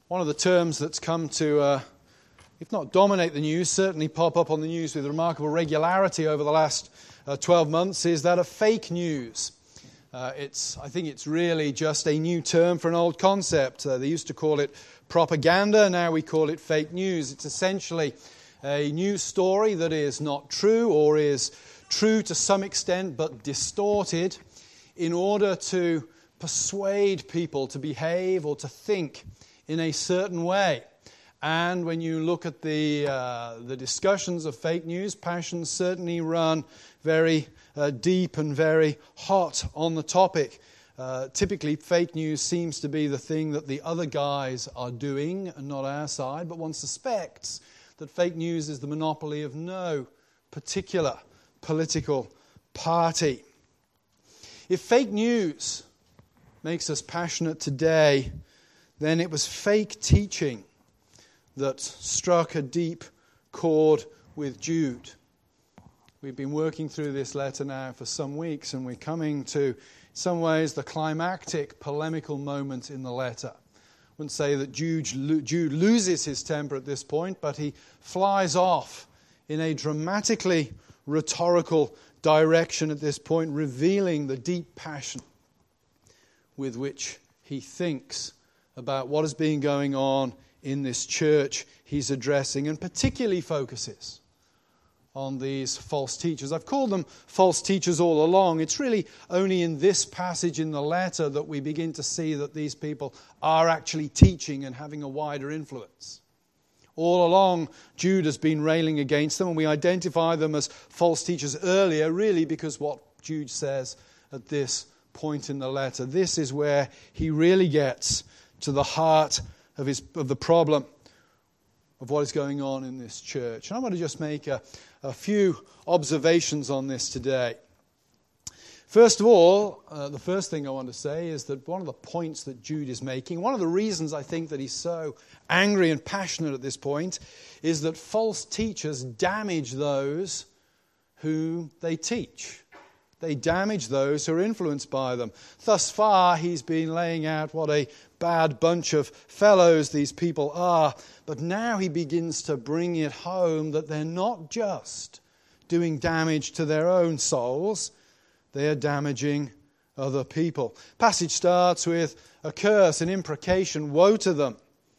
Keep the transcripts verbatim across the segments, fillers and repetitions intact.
One of the terms that's come to, uh, if not dominate the news, certainly pop up on the news with remarkable regularity over the last uh, twelve months is that of fake news. Uh, it's, I think it's really just a new term for an old concept. Uh, they used to call it propaganda, now we call it fake news. It's essentially a news story that is not true or is true to some extent but distorted in order to persuade people to behave or to think in a certain way. And when you look at the uh, the discussions of fake news, passions certainly run very uh, deep and very hot on the topic. Uh, typically, fake news seems to be the thing that the other guys are doing and not our side, but one suspects that fake news is the monopoly of no particular political party. If fake news makes us passionate today, then it was fake teaching that struck a deep chord with Jude. We've been working through this letter now for some weeks, and we're coming to, in some ways, the climactic polemical moment in the letter. I wouldn't say that Jude, Jude loses his temper at this point, but he flies off in a dramatically rhetorical direction at this point, revealing the deep passion with which he thinks about what has been going on in this church he's addressing, and particularly focuses on these false teachers. I've called them false teachers all along. It's really only in this passage in the letter that we begin to see that these people are actually teaching and having a wider influence. All along, Jude has been railing against them, and we identify them as false teachers earlier, really because what Jude says at this point in the letter. This is where he really gets to the heart of his of the problem of what is going on in this church. And I want to just make a, a few observations on this today. First of all, uh, the first thing I want to say is that one of the points that Jude is making, one of the reasons I think that he's so angry and passionate at this point, is that false teachers damage those who they teach. They damage those who are influenced by them. Thus far, he's been laying out what a bad bunch of fellows these people are. But now he begins to bring it home that they're not just doing damage to their own souls, they are damaging other people. Passage starts with a curse, an imprecation. Woe to them,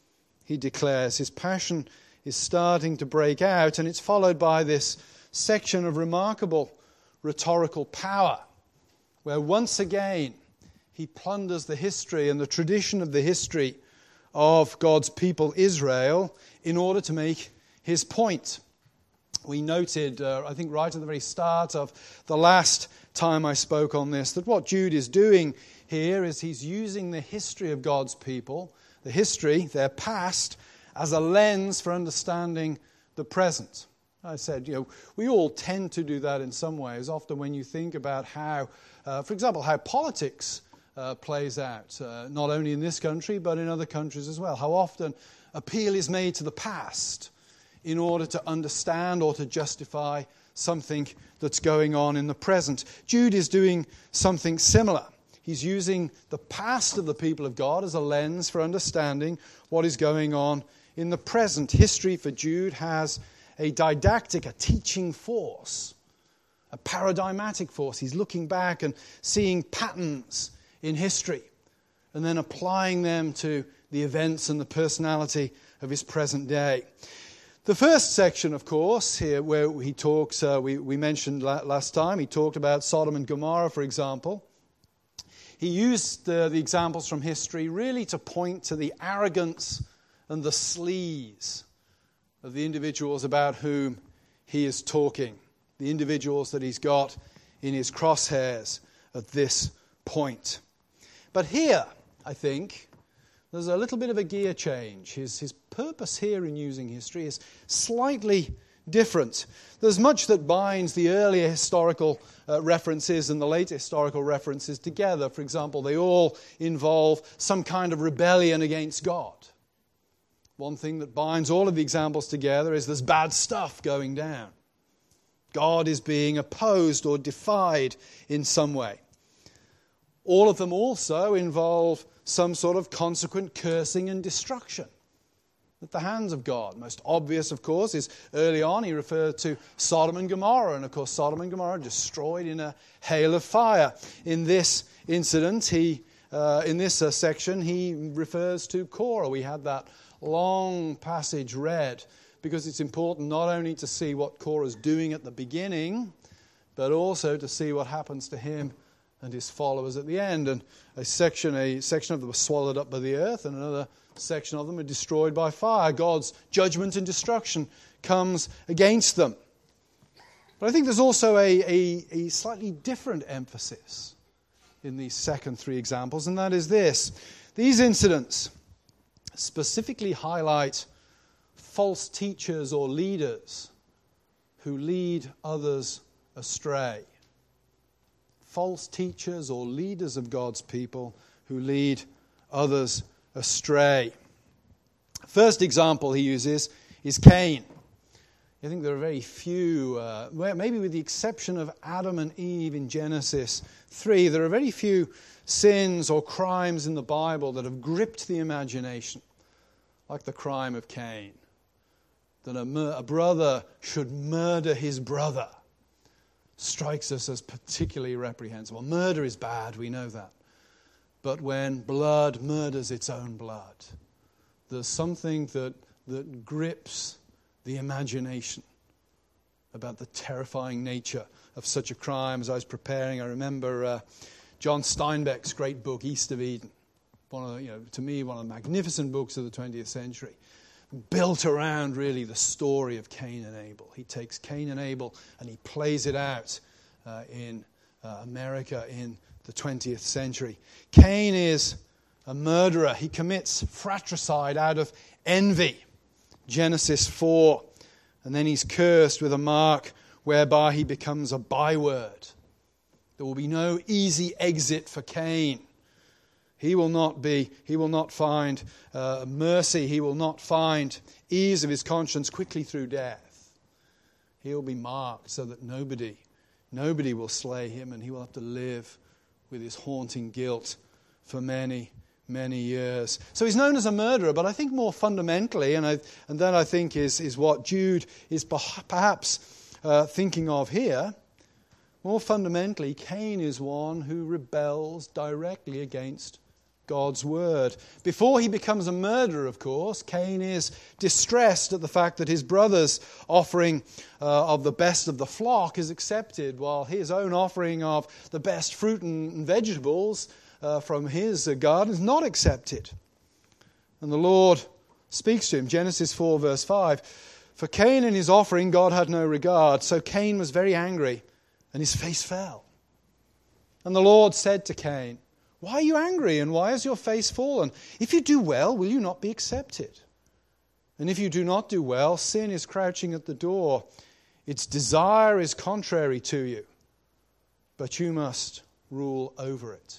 he declares. His passion is starting to break out, and it's followed by this section of remarkable rhetorical power, where once again he plunders the history and the tradition of the history of God's people Israel in order to make his point. We noted, uh, I think right at the very start of the last time I spoke on this, that what Jude is doing here is he's using the history of God's people, the history, their past, as a lens for understanding the present. I said, you know, we all tend to do that in some ways. Often when you think about how, uh, for example, how politics uh, plays out, uh, not only in this country, but in other countries as well. How often appeal is made to the past in order to understand or to justify something that's going on in the present. Jude is doing something similar. He's using the past of the people of God as a lens for understanding what is going on in the present. History for Jude has a didactic, a teaching force, a paradigmatic force. He's looking back and seeing patterns in history and then applying them to the events and the personality of his present day. The first section, of course, here where he talks, uh, we, we mentioned last time, he talked about Sodom and Gomorrah, for example. He used uh, the examples from history really to point to the arrogance and the sleaze of the individuals about whom he is talking, the individuals that he's got in his crosshairs at this point. But here, I think, there's a little bit of a gear change. His, his purpose here in using history is slightly different. There's much that binds the earlier historical uh, references and the later historical references together. For example, they all involve some kind of rebellion against God. One thing that binds all of the examples together is there's bad stuff going down. God is being opposed or defied in some way. All of them also involve some sort of consequent cursing and destruction. at the hands of God. Most obvious, of course, is early on he referred to Sodom and Gomorrah. And, of course, Sodom and Gomorrah destroyed in a hail of fire. In this incident, he, uh, in this uh, section, he refers to Korah. We had that long passage read because it's important not only to see what Korah's doing at the beginning, but also to see what happens to him and his followers at the end. And a section, a section of them were swallowed up by the earth, and another section of them are destroyed by fire. God's judgment and destruction comes against them. But I think there's also a, a, a slightly different emphasis in these second three examples, and that is this. These incidents specifically highlight false teachers or leaders who lead others astray. False teachers or leaders of God's people who lead others astray. First example he uses is Cain. I think there are very few, uh, maybe with the exception of Adam and Eve in Genesis three, there are very few sins or crimes in the Bible that have gripped the imagination, like the crime of Cain. That a, mur- a brother should murder his brother strikes us as particularly reprehensible. Murder is bad, we know that. But when blood murders its own blood, there's something that, that grips the imagination about the terrifying nature of such a crime. As I was preparing, I remember uh, John Steinbeck's great book, East of Eden. One of the, you know, to me, one of the magnificent books of the twentieth century. Built around, really, the story of Cain and Abel. He takes Cain and Abel and he plays it out uh, in uh, America in the twentieth century. Cain is a murderer. He commits fratricide out of envy. Genesis four. And then he's cursed with a mark whereby he becomes a byword. There will be no easy exit for Cain. He will not be, he will not find uh, mercy. He will not find ease of his conscience quickly through death. He'll be marked so that nobody, nobody will slay him, and he will have to live with his haunting guilt for many, many years. So he's known as a murderer, but I think more fundamentally, and I, and that I think is, is what Jude is perhaps uh, thinking of here, more fundamentally, Cain is one who rebels directly against God's word. Before he becomes a murderer, of course, Cain is distressed at the fact that his brother's offering uh, of the best of the flock is accepted, while his own offering of the best fruit and vegetables uh, from his uh, garden is not accepted. And the Lord speaks to him, Genesis four verse five, "For Cain and his offering God had no regard, so Cain was very angry, and his face fell. And the Lord said to Cain, 'Why are you angry, and why has your face fallen? If you do well, will you not be accepted? And if you do not do well, sin is crouching at the door. Its desire is contrary to you, but you must rule over it.'"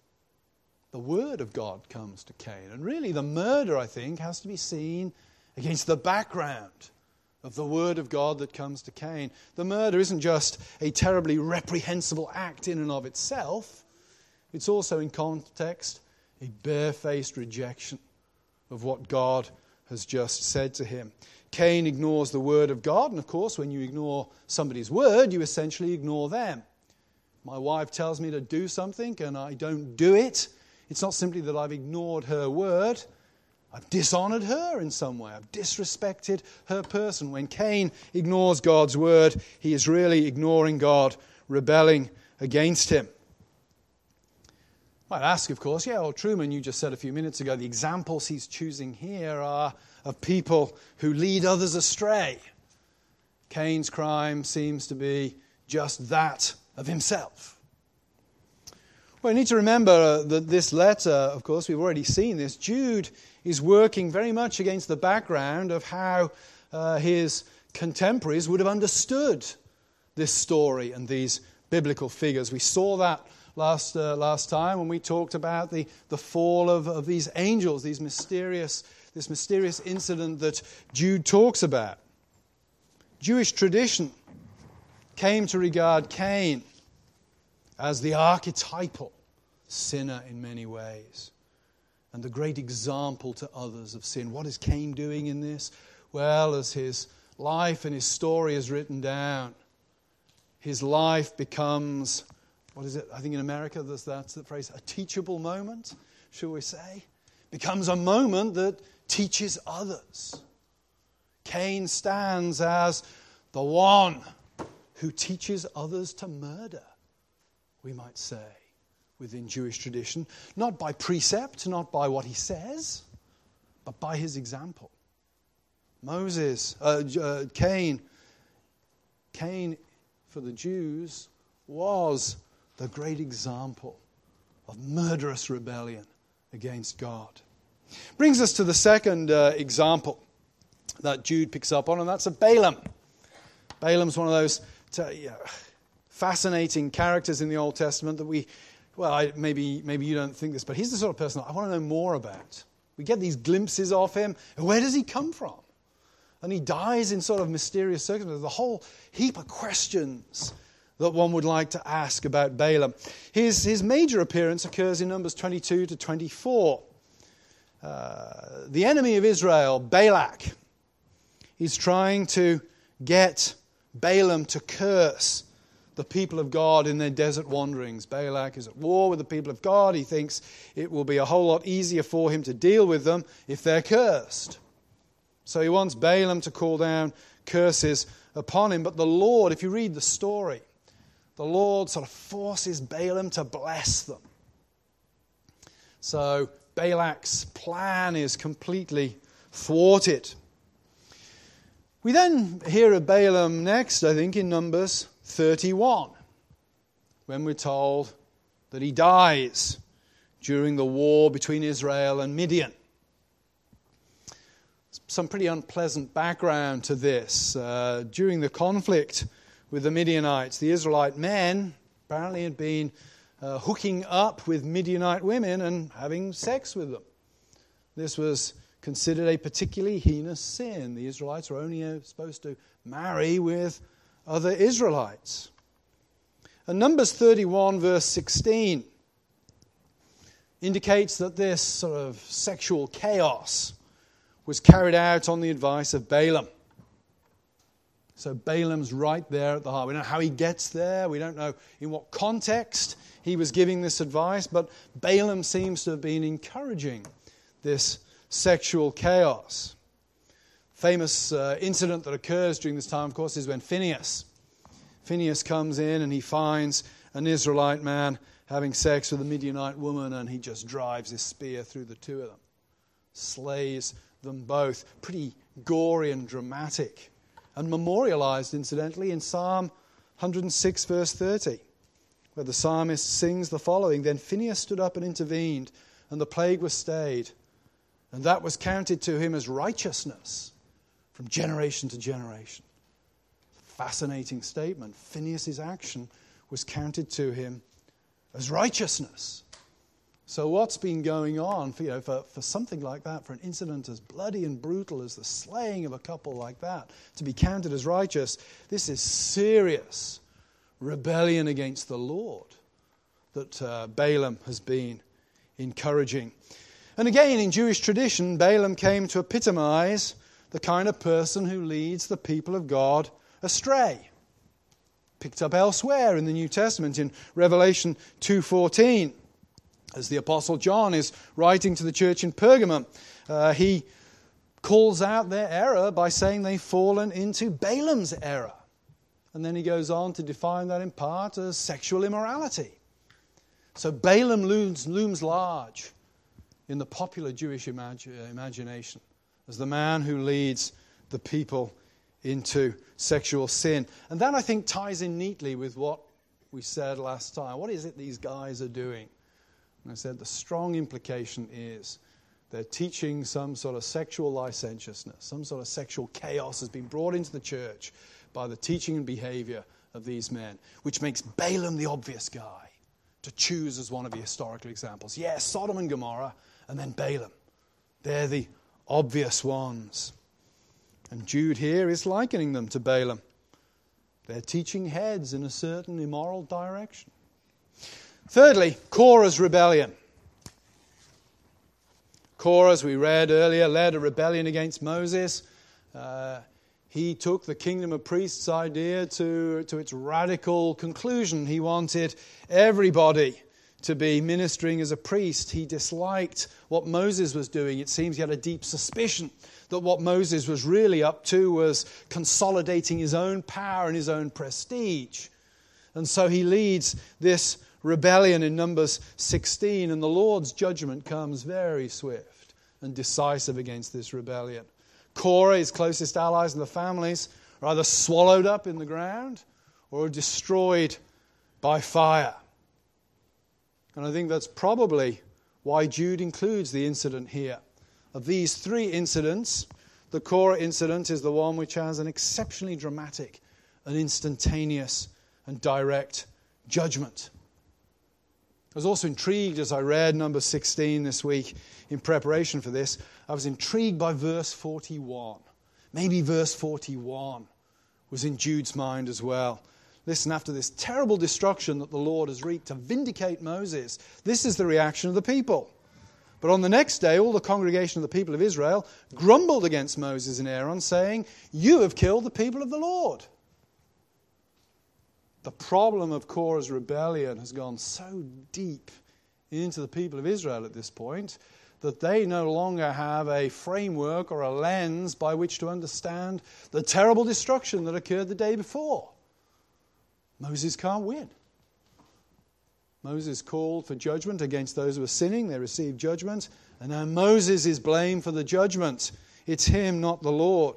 The word of God comes to Cain. And really the murder, I think, has to be seen against the background of the word of God that comes to Cain. The murder isn't just a terribly reprehensible act in and of itself. It's also in context a barefaced rejection of what God has just said to him. Cain ignores the word of God, and of course when you ignore somebody's word, you essentially ignore them. My wife tells me to do something and I don't do it. It's not simply that I've ignored her word. I've dishonored her in some way. I've disrespected her person. When Cain ignores God's word, he is really ignoring God, rebelling against him. I might ask, of course, yeah, well, Truman, you just said a few minutes ago, the examples he's choosing here are of people who lead others astray. Cain's crime seems to be just that of himself. Well, we need to remember that this letter, of course, we've already seen this. Jude is working very much against the background of how uh, his contemporaries would have understood this story and these biblical figures. We saw that last uh, last time when we talked about the, the fall of, of these angels, these mysterious this mysterious incident that Jude talks about. Jewish tradition came to regard Cain as the archetypal sinner in many ways. and the great example to others of sin. What is Cain doing in this? Well, as his life and his story is written down, his life becomes, what is it? I think in America there's that phrase, a teachable moment, shall we say? Becomes a moment that teaches others. Cain stands as the one who teaches others to murder, we might say, within Jewish tradition. Not by precept, not by what he says, but by his example. Moses, uh, uh, Cain, Cain for the Jews was the great example of murderous rebellion against God. Brings us to the second uh, example that Jude picks up on, and that's of Balaam. Balaam's one of those t- uh, fascinating characters in the Old Testament that we, well, I, maybe maybe you don't think this, but he's the sort of person I want to know more about. We get these glimpses of him. Where does he come from? And he dies in sort of mysterious circumstances. The whole heap of questions that one would like to ask about Balaam. His, his major appearance occurs in Numbers twenty-two to twenty-four. Uh, the enemy of Israel, Balak, is trying to get Balaam to curse the people of God in their desert wanderings. Balak is at war with the people of God. He thinks it will be a whole lot easier for him to deal with them if they're cursed. So he wants Balaam to call down curses upon him. But the Lord, if you read the story, the Lord sort of forces Balaam to bless them. So Balak's plan is completely thwarted. We then hear of Balaam next, I think, in Numbers thirty-one, when we're told that he dies during the war between Israel and Midian. Some pretty unpleasant background to this. Uh, during the conflict with the Midianites, the Israelite men apparently had been uh, hooking up with Midianite women and having sex with them. This was considered a particularly heinous sin. The Israelites were only uh, supposed to marry with other Israelites. And Numbers thirty-one, verse sixteen, indicates that this sort of sexual chaos was carried out on the advice of Balaam. So Balaam's right there at the heart. We don't know how he gets there. We don't know in what context he was giving this advice, but Balaam seems to have been encouraging this sexual chaos. Famous uh, incident that occurs during this time, of course, is when Phinehas. Phinehas comes in and he finds an Israelite man having sex with a Midianite woman, and he just drives his spear through the two of them. Slays them both. Pretty gory and dramatic. And memorialized, incidentally, in Psalm one oh six, verse thirty, where the psalmist sings the following: "Then Phinehas stood up and intervened, and the plague was stayed, and that was counted to him as righteousness from generation to generation." Fascinating statement. Phinehas' action was counted to him as righteousness. So what's been going on for, you know, for, for something like that, for an incident as bloody and brutal as the slaying of a couple like that, to be counted as righteous? This is serious rebellion against the Lord that uh, Balaam has been encouraging. And again, in Jewish tradition, Balaam came to epitomize the kind of person who leads the people of God astray. Picked up elsewhere in the New Testament, in Revelation two fourteen. As the Apostle John is writing to the church in Pergamum, uh, he calls out their error by saying they've fallen into Balaam's error. And then he goes on to define that in part as sexual immorality. So Balaam looms, looms large in the popular Jewish imag- imagination as the man who leads the people into sexual sin. And that, I think, ties in neatly with what we said last time. What is it these guys are doing? And I said the strong implication is they're teaching some sort of sexual licentiousness, some sort of sexual chaos has been brought into the church by the teaching and behavior of these men, which makes Balaam the obvious guy to choose as one of the historical examples. Yes, Sodom and Gomorrah, and then Balaam. They're the obvious ones. And Jude here is likening them to Balaam. They're teaching heads in a certain immoral direction. Thirdly, Korah's rebellion. Korah, as we read earlier, led a rebellion against Moses. Uh, he took the kingdom of priests idea to, to its radical conclusion. He wanted everybody to be ministering as a priest. He disliked what Moses was doing. It seems he had a deep suspicion that what Moses was really up to was consolidating his own power and his own prestige. And so he leads this rebellion in Numbers sixteen, and the Lord's judgment comes very swift and decisive against this rebellion. Korah, his closest allies and the families, are either swallowed up in the ground or destroyed by fire. And I think that's probably why Jude includes the incident here. Of these three incidents, the Korah incident is the one which has an exceptionally dramatic and instantaneous and direct judgment. I was also intrigued as I read number sixteen this week in preparation for this. I was intrigued by verse forty-one. Maybe verse forty-one was in Jude's mind as well. Listen, after this terrible destruction that the Lord has wreaked to vindicate Moses, this is the reaction of the people. But on the next day, all the congregation of the people of Israel grumbled against Moses and Aaron, saying, "You have killed the people of the Lord." The problem of Korah's rebellion has gone so deep into the people of Israel at this point that they no longer have a framework or a lens by which to understand the terrible destruction that occurred the day before. Moses can't win. Moses called for judgment against those who were sinning. They received judgment. And now Moses is blamed for the judgment. It's him, not the Lord.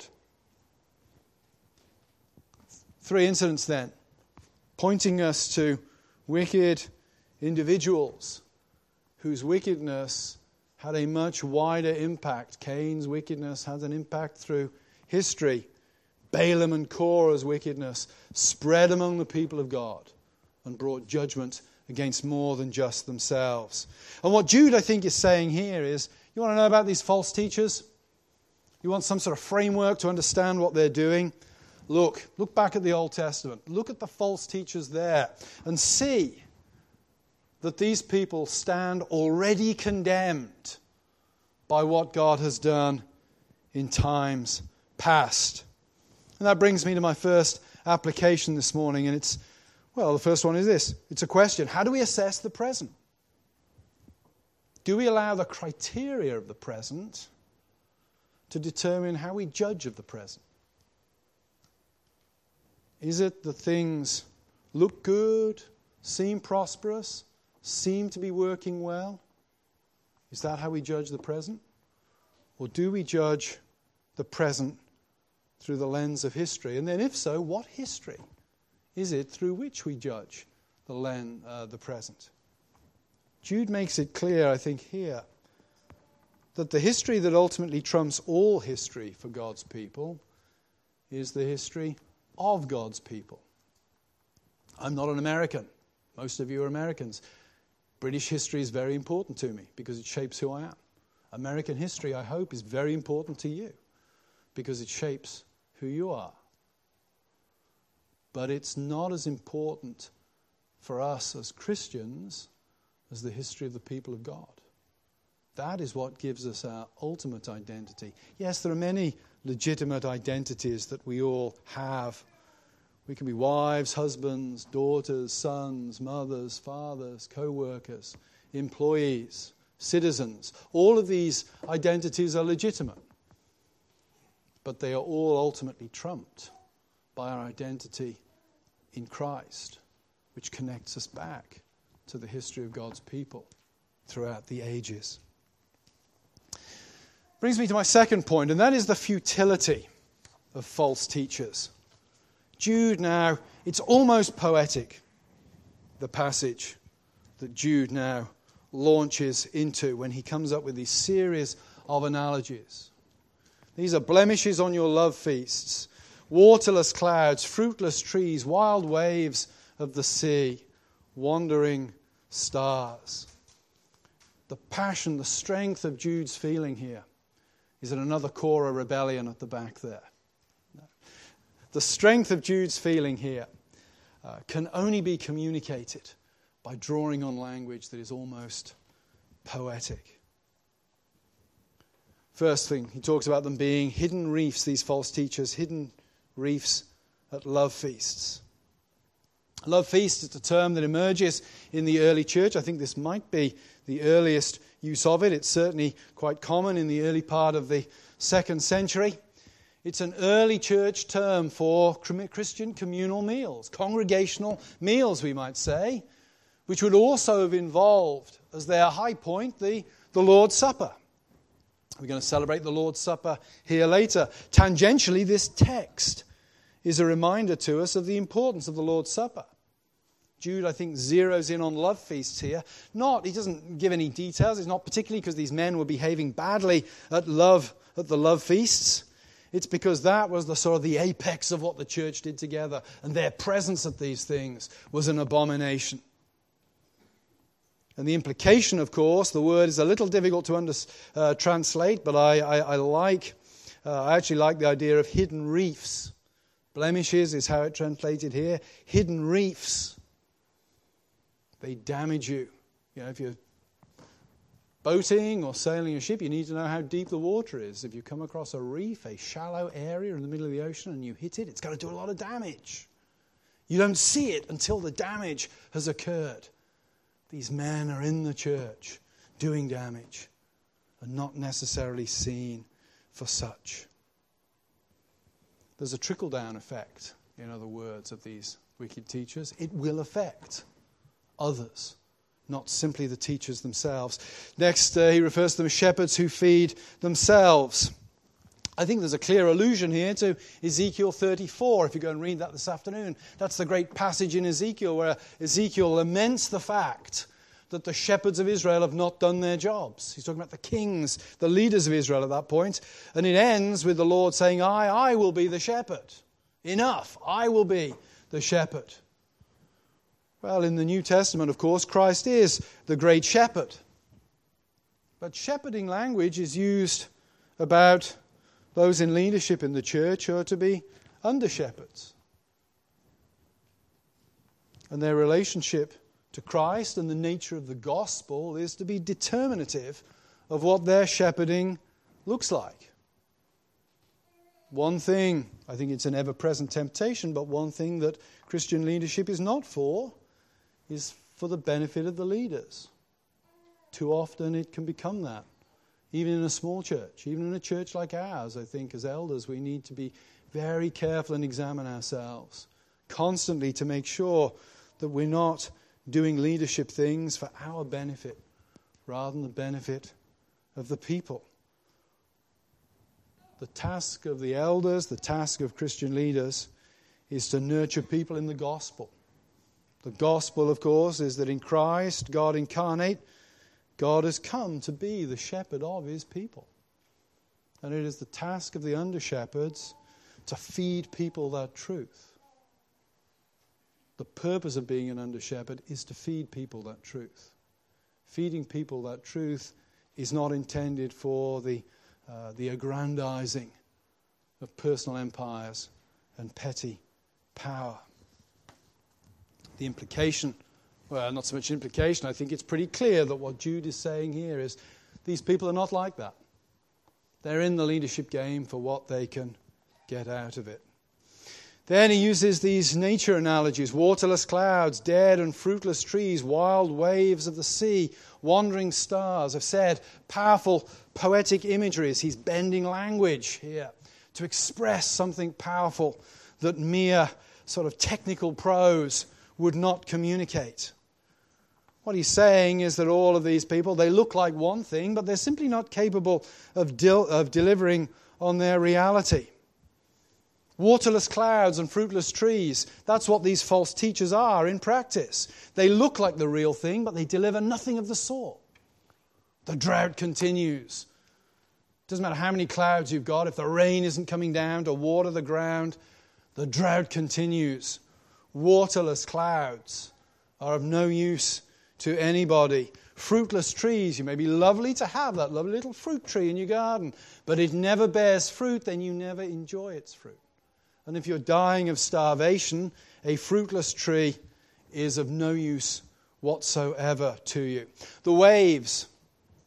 Three incidents then, pointing us to wicked individuals whose wickedness had a much wider impact. Cain's wickedness had an impact through history. Balaam and Korah's wickedness spread among the people of God and brought judgment against more than just themselves. And what Jude, I think, is saying here is, you want to know about these false teachers? You want some sort of framework to understand what they're doing? Look, look back at the Old Testament. Look at the false teachers there and see that these people stand already condemned by what God has done in times past. And that brings me to my first application this morning, and it's, well, the first one is this. It's a question. How do we assess the present? Do we allow the criteria of the present to determine how we judge of the present? Is it that things look good, seem prosperous, seem to be working well? Is that how we judge the present? Or do we judge the present through the lens of history? And then if so, what history is it through which we judge the, len, uh, the present? Jude makes it clear, I think, here, that the history that ultimately trumps all history for God's people is the history of God's people. I'm not an American. Most of you are Americans. British history is very important to me because it shapes who I am. American history, I hope, is very important to you because it shapes who you are. But it's not as important for us as Christians as the history of the people of God. That is what gives us our ultimate identity. Yes, there are many legitimate identities that we all have. We can be wives, husbands, daughters, sons, mothers, fathers, co-workers, employees, citizens. All of these identities are legitimate. But they are all ultimately trumped by our identity in Christ, which connects us back to the history of God's people throughout the ages. Brings me to my second point, and that is the futility of false teachers. Jude now, it's almost poetic, the passage that Jude now launches into when he comes up with these series of analogies. These are blemishes on your love feasts, waterless clouds, fruitless trees, wild waves of the sea, wandering stars. The passion, the strength of Jude's feeling here is in another Korah rebellion at the back there. The strength of Jude's feeling here uh, can only be communicated by drawing on language that is almost poetic. First thing, he talks about them being hidden reefs, these false teachers, hidden reefs at love feasts. Love feast is a term that emerges in the early church. I think this might be the earliest use of it. It's certainly quite common in the early part of the second century. It's an early church term for Christian communal meals, congregational meals, we might say, which would also have involved, as their high point, the, the Lord's Supper. We're going to celebrate the Lord's Supper here later. Tangentially, this text is a reminder to us of the importance of the Lord's Supper. Jude, I think, zeroes in on love feasts here. Not, he doesn't give any details. It's not particularly because these men were behaving badly at love, at the love feasts. It's because that was the sort of the apex of what the church did together, and their presence at these things was an abomination. And the implication, of course, the word is a little difficult to under, uh, translate, but I, I, I like, uh, I actually like the idea of hidden reefs. Blemishes is how it's translated here. Hidden reefs. They damage you. You know, if you're boating or sailing a ship, you need to know how deep the water is. If you come across a reef, a shallow area in the middle of the ocean, and you hit it, it's going to do a lot of damage. You don't see it until the damage has occurred. These men are in the church doing damage and not necessarily seen for such. There's a trickle-down effect, in other words, of these wicked teachers. It will affect others, not simply the teachers themselves. Next, uh, he refers to them as shepherds who feed themselves. I think there's a clear allusion here to Ezekiel thirty-four, if you go and read that this afternoon. That's the great passage in Ezekiel where Ezekiel laments the fact that the shepherds of Israel have not done their jobs. He's talking about the kings, the leaders of Israel at that point. And it ends with the Lord saying, I, I will be the shepherd. Enough, I will be the shepherd. Well, in the New Testament, of course, Christ is the great shepherd. But shepherding language is used about those in leadership in the church who are to be under shepherds. And their relationship to Christ and the nature of the gospel is to be determinative of what their shepherding looks like. One thing, I think it's an ever-present temptation, but one thing that Christian leadership is not for is for the benefit of the leaders. Too often it can become that. Even in a small church, even in a church like ours, I think as elders we need to be very careful and examine ourselves constantly to make sure that we're not doing leadership things for our benefit rather than the benefit of the people. The task of the elders, the task of Christian leaders, is to nurture people in the gospel. The gospel, of course, is that in Christ, God incarnate, God has come to be the shepherd of his people. And it is the task of the under-shepherds to feed people that truth. The purpose of being an under-shepherd is to feed people that truth. Feeding people that truth is not intended for the, uh, the aggrandizing of personal empires and petty power. The implication, well, not so much implication, I think it's pretty clear that what Jude is saying here is these people are not like that. They're in the leadership game for what they can get out of it. Then he uses these nature analogies: waterless clouds, dead and fruitless trees, wild waves of the sea, wandering stars. I've said powerful poetic imageries. He's bending language here to express something powerful that mere sort of technical prose would not communicate. What he's saying is that all of these people, they look like one thing, but they're simply not capable of, del- of delivering on their reality. Waterless clouds and fruitless trees, that's what these false teachers are in practice. They look like the real thing, but they deliver nothing of the sort. The drought continues. Doesn't matter how many clouds you've got, if the rain isn't coming down to water the ground, the drought continues. Waterless clouds are of no use to anybody. Fruitless trees, you may be lovely to have that lovely little fruit tree in your garden, but it never bears fruit, then you never enjoy its fruit. And if you're dying of starvation, a fruitless tree is of no use whatsoever to you. The waves,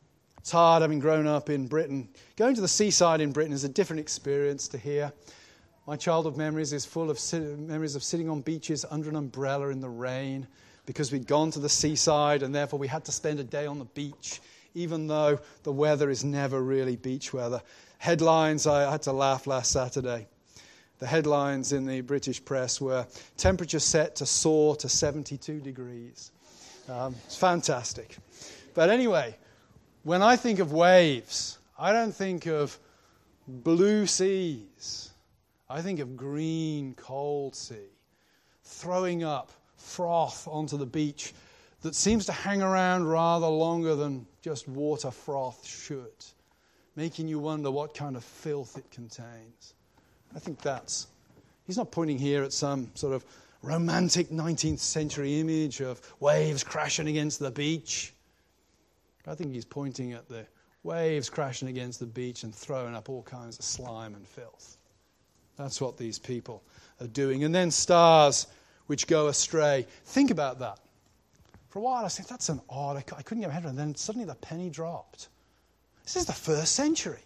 It's hard having grown up in Britain. Going to the seaside in Britain is a different experience to here. My childhood memories is full of sit- memories of sitting on beaches under an umbrella in the rain because we'd gone to the seaside and therefore we had to spend a day on the beach, even though the weather is never really beach weather. Headlines, I had to laugh last Saturday. The headlines in the British press were temperature set to soar to seventy-two degrees. Um, it's fantastic. But anyway, when I think of waves, I don't think of blue seas. I think of green, cold sea, throwing up froth onto the beach that seems to hang around rather longer than just water froth should, making you wonder what kind of filth it contains. I think that's, he's not pointing here at some sort of romantic nineteenth century image of waves crashing against the beach. I think he's pointing at the waves crashing against the beach and throwing up all kinds of slime and filth. That's what these people are doing. And then stars which go astray. Think about that. For a while I said, that's an odd, I couldn't get my head around it. And then suddenly the penny dropped. This is the first century.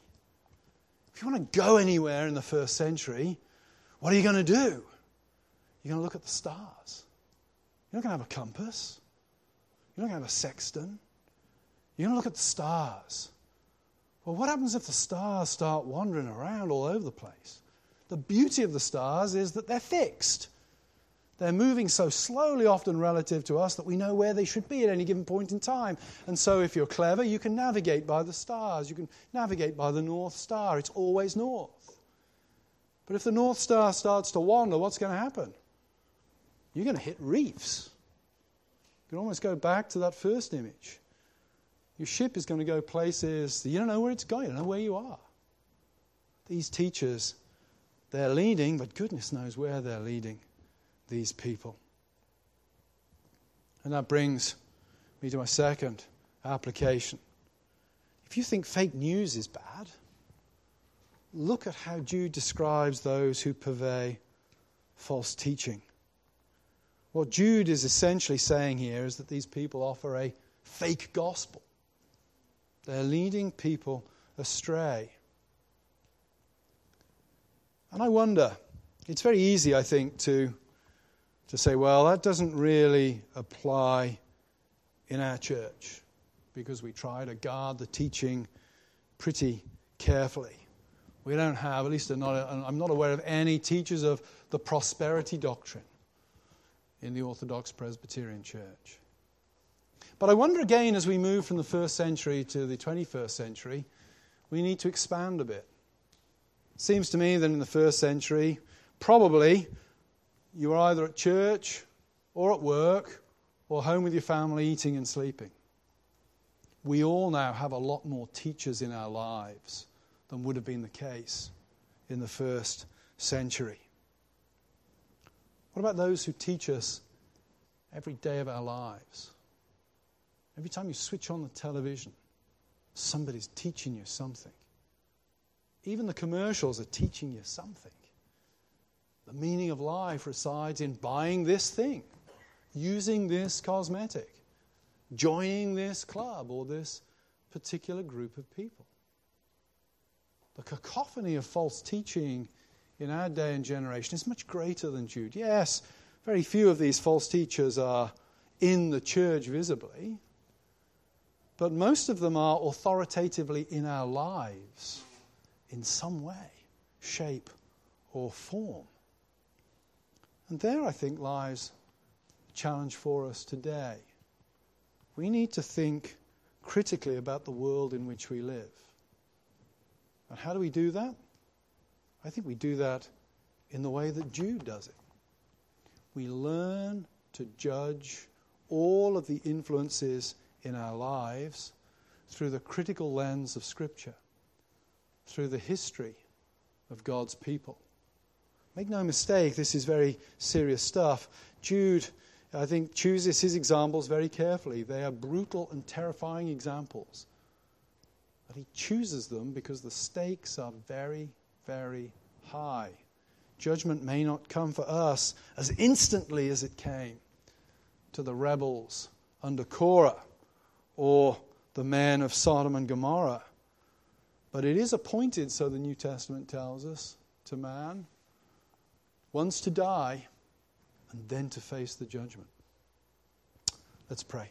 If you want to go anywhere in the first century, what are you going to do? You're going to look at the stars. You're not going to have a compass. You're not going to have a sextant. You're going to look at the stars. Well, what happens if the stars start wandering around all over the place? The beauty of the stars is that they're fixed. They're moving so slowly, often relative to us, that we know where they should be at any given point in time. And so if you're clever, you can navigate by the stars. You can navigate by the North Star. It's always north. But if the North Star starts to wander, what's going to happen? You're going to hit reefs. You can almost go back to that first image. Your ship is going to go places that you don't know where it's going. You don't know where you are. These teachers, they're leading, but goodness knows where they're leading these people. And that brings me to my second application. If you think fake news is bad, look at how Jude describes those who purvey false teaching. What Jude is essentially saying here is that these people offer a fake gospel. They're leading people astray. And I wonder, it's very easy, I think, to, to say, well, that doesn't really apply in our church because we try to guard the teaching pretty carefully. We don't have, at least I'm not, I'm not aware of any teachers of the prosperity doctrine in the Orthodox Presbyterian Church. But I wonder again, as we move from the first century to the twenty-first century, we need to expand a bit. It seems to me that in the first century, probably you were either at church or at work or home with your family eating and sleeping. We all now have a lot more teachers in our lives than would have been the case in the first century. What about those who teach us every day of our lives? Every time you switch on the television, somebody's teaching you something. Even the commercials are teaching you something. The meaning of life resides in buying this thing, using this cosmetic, joining this club or this particular group of people. The cacophony of false teaching in our day and generation is much greater than Jude. Yes, very few of these false teachers are in the church visibly, but most of them are authoritatively in our lives in some way, shape, or form. And there, I think, lies a challenge for us today. We need to think critically about the world in which we live. And how do we do that? I think we do that in the way that Jude does it. We learn to judge all of the influences in our lives through the critical lens of Scripture, through the history of God's people. Make no mistake, this is very serious stuff. Jude, I think, chooses his examples very carefully. They are brutal and terrifying examples. But he chooses them because the stakes are very, very high. Judgment may not come for us as instantly as it came to the rebels under Korah, or the men of Sodom and Gomorrah. But it is appointed, so the New Testament tells us, to man once to die and then to face the judgment. Let's pray.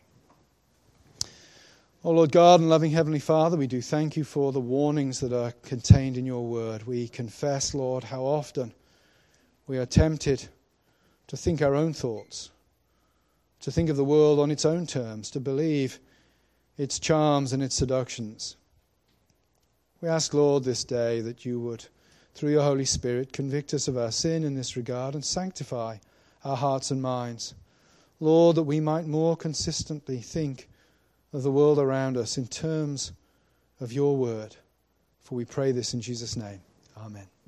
Oh Lord God and loving Heavenly Father, we do thank you for the warnings that are contained in your word. We confess, Lord, how often we are tempted to think our own thoughts, to think of the world on its own terms, to believe its charms and its seductions. We ask, Lord, this day that you would, through your Holy Spirit, convict us of our sin in this regard and sanctify our hearts and minds. Lord, that we might more consistently think of the world around us in terms of your word. For we pray this in Jesus' name. Amen.